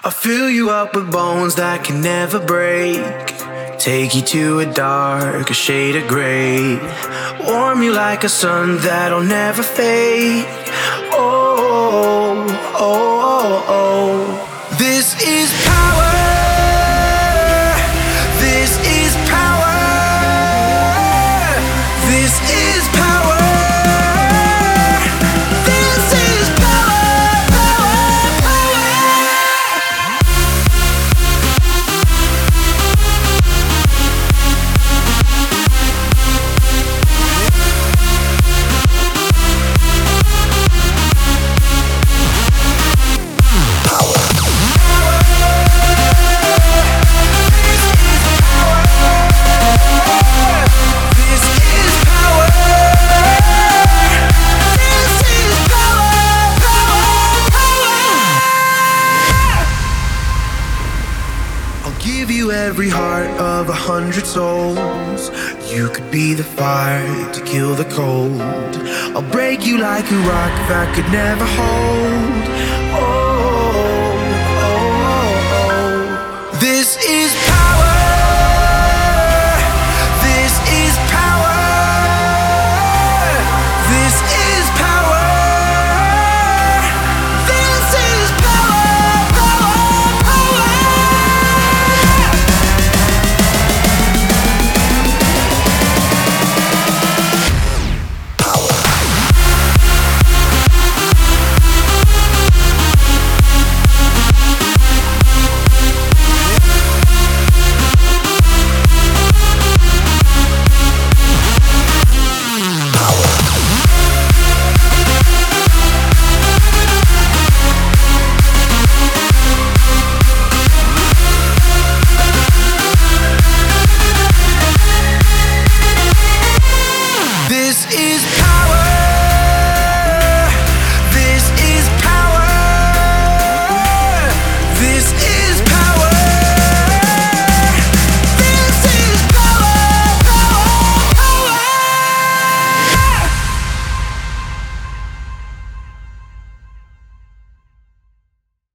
I'll fill you up with bones that can never break. Take you to a darker shade of gray. Warm you like a sun that'll never fade. Oh, oh, oh, oh. This is power. This is power. This is power. This is power, power, power. Give you every heart of 100 souls. You could be the fire to kill the cold. I'll break you like a rock that could never hold. Oh.